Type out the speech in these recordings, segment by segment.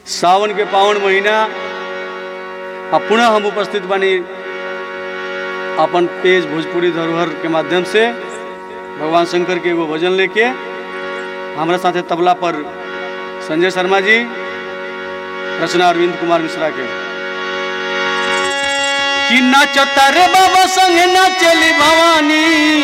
सावन के पावन महीना पुनः हम उपस्थित बनी अपन पेज भोजपुरी धरोहर के माध्यम से भगवान शंकर के एगो भजन लेके हमारे साथ तबला पर संजय शर्मा जी, रचना अरविंद कुमार मिश्रा के। कि नाचता रे बाबा संगे नाचली भवानी,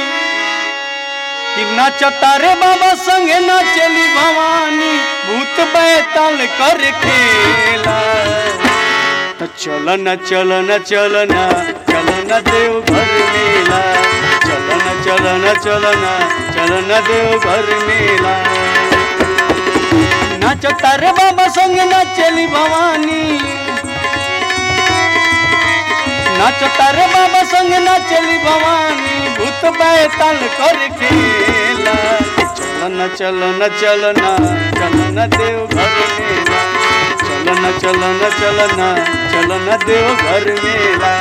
कि नाचता रे बाबा संगे नाचली भवानी, भूत बैताल कर खेला। तो चलना चलना चलना चलना देव घर मेला, चलना चलना चलना चलना देव घर मेला। नाचता रे बाबा संगे नाचली भवानी, नाचता रे बाबा संग नाचली भवानी, भूत बैताल कर खेला। चलना चलना चलना चलना देव घर मेला, चलना चलना चलना चलना देव घर मेला।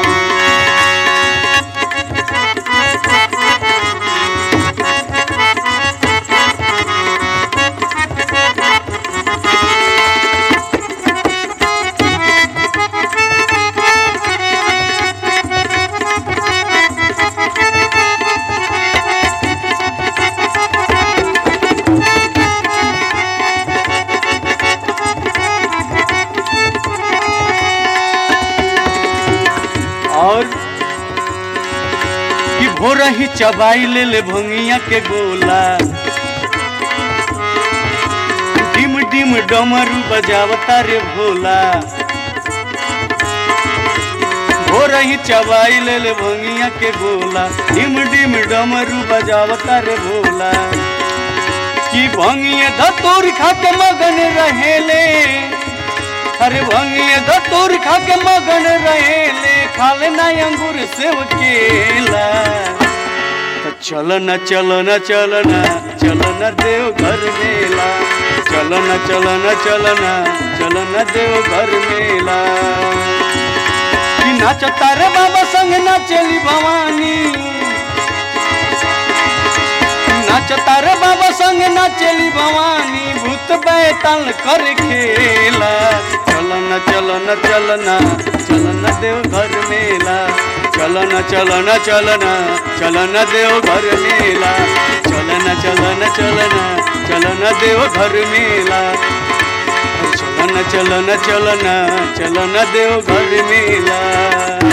और कि भोर ही चबाई ले भंगिया के गोला, डिम डिम डमरू बजावता रे भोला। भोर ही चबाई ले भंगिया के गोला, डिम डिम डमरू बजावता रे भोला। कि भंगिया धतूर खा के मगन रहेले, अरे भंगिया धतूर खा के मगन रहेले, खाले ना अंगूर सेव केला। तो चलना चलना चलना चलना देव घर मेला, चलना चलना चलना चलना देव घर मेला। कि नाचता रे बाबा संग नाचली भवानी, नाचता रे बाबा संग नाचली भवानी, भूत बैताल कर खेला। चलना चलना चलना चलना देव घर मेला, चलना चलना चलना चलना देव घर मेला, चलना चलना चलना चलना देव घर मेला, चलना चलना चलना चलना देव घर मेला।